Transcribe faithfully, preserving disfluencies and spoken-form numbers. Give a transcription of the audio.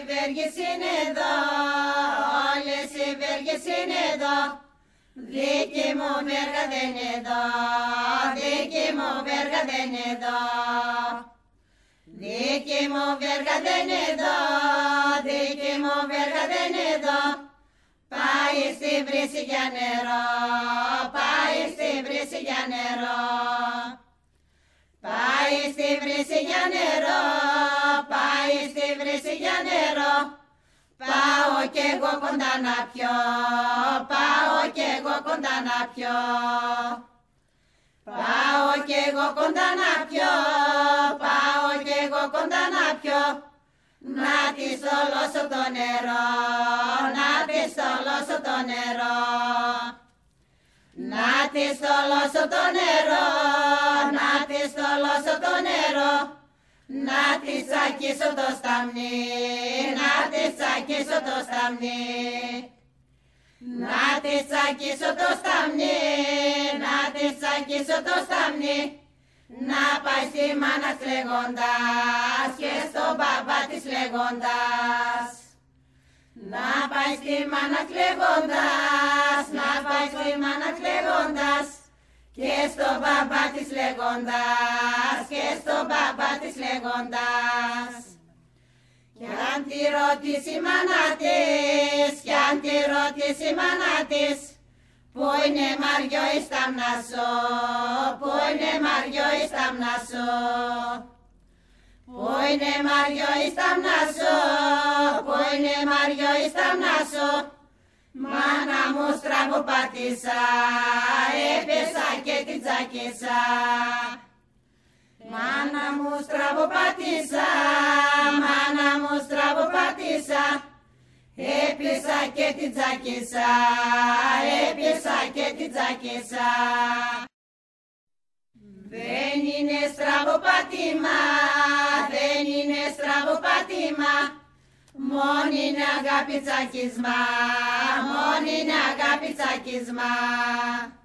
βέργες είναι εδώ, όλες οι βέργες είναι εδώ. Δική μου βέργα δεν είναι εδώ, δική μου βέργα δεν είναι εδώ. Δική μου βέργα δεν είναι εδώ, δική μου βέργα δεν είναι εδώ. Πάει στη βρύση για νερό, πάει στη βρύση για νερό. Πάει στη βρύση για νερό, πάει στη βρύση για νερό. Πάω κι εγώ κοντά να πιω, πάω κι εγώ κοντά να πιω. Πάω κι εγώ κοντά να πιω, πάω κι εγώ κοντά να πιω. Να της θολώσω το νερό, να της θολώσω το νερό. Να της θολώσω το νερό, να της θολώσω το νερό. Να της τσακίσω το σταμνί, να της τσακίσω το σταμνί. Να της τσακίσω το σταμνί, να της τσακίσω το σταμνί. Να πάει στη μάνα λέγοντας και στον μπαμπά της λέγοντας. Να πάει στη μάνα λέγοντας, να πάει στη μάνα λέγοντας. Και στον μπαμπά της λέγοντας, και στον μπαμπά της λέγοντας. Κι αν τη ρωτήσει η μάνα της, κι αν τη ρωτήσει η μάνα της, πού είναι Μαριό η σταμνάσο, πού είναι Μαριό η σταμνάσο. Πού είναι Μαριό η σταμνάσο, πού είναι Μαριό η σταμνάσο. Μάνα μου στραβοπάτησα, έπεσα και την τσάκισα. Μάνα μου στραβοπάτησα, μάνα μου στραβοπάτησα. Έπεσα και την τσάκισα, έπεσα και την τσάκισα. Δεν είναι στραβοπάτημα, δεν είναι στραβοπάτημα. Μόνη είναι αγάπη τσακισμά, μόνη είναι αγάπη τσακισμά.